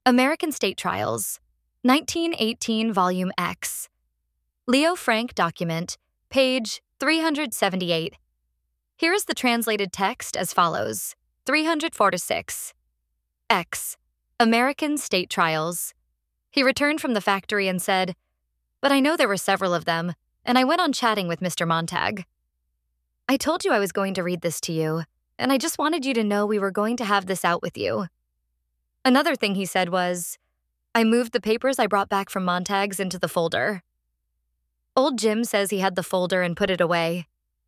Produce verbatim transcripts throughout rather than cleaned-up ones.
American State Trials, nineteen eighteen, Volume X. Leo Frank document, page three hundred seventy-eight. Here is the translated text as follows: three hundred forty-six. X. American State Trials. He returned from the factory and said, "But I know there were several of them, and I went on chatting with Mister Montag. I told you I was going to read this to you, and I just wanted you to know we were going to have this out with you." Another thing he said was, "I moved the papers I brought back from Montag's into the folder." Old Jim says he had the folder and put it away.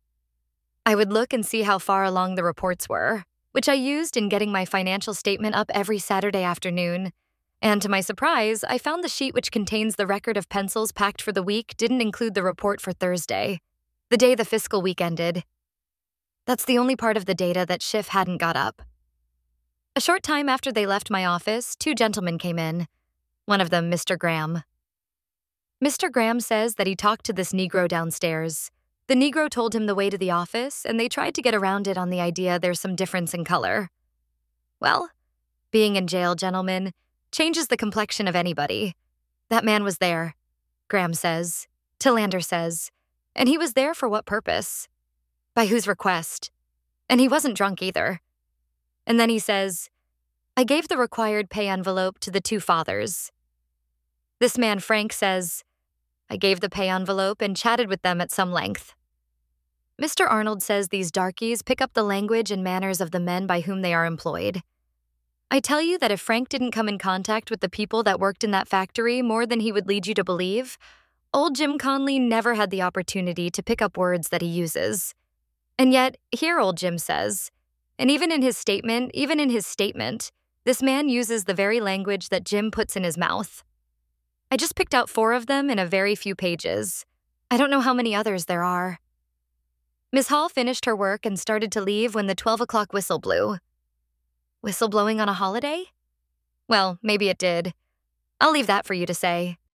I would look and see how far along the reports were, which I used in getting my financial statement up every Saturday afternoon. And to my surprise, I found the sheet which contains the record of pencils packed for the week didn't include the report for Thursday, the day the fiscal week ended. That's the only part of the data that Schiff hadn't got up. A short time after they left my office, two gentlemen came in. One of them, Mister Graham. Mister Graham says that he talked to this Negro downstairs. The Negro told him the way to the office, and they tried to get around it on the idea there's some difference in color. Well, being in jail, gentlemen, changes the complexion of anybody. That man was there, Graham says, Tillander says, and he was there for what purpose? By whose request? And he wasn't drunk either. And then he says, "I gave the required pay envelope to the two fathers." This man, Frank, says, "I gave the pay envelope and chatted with them at some length." Mister Arnold says these darkies pick up the language and manners of the men by whom they are employed. I tell you that if Frank didn't come in contact with the people that worked in that factory more than he would lead you to believe, old Jim Conley never had the opportunity to pick up words that he uses. And yet, here old Jim says, and even in his statement, even in his statement, this man uses the very language that Jim puts in his mouth. I just picked out four of them in a very few pages. I don't know how many others there are. Miss Hall finished her work and started to leave when the twelve o'clock whistle blew. Whistle blowing on a holiday? Well, maybe it did. I'll leave that for you to say.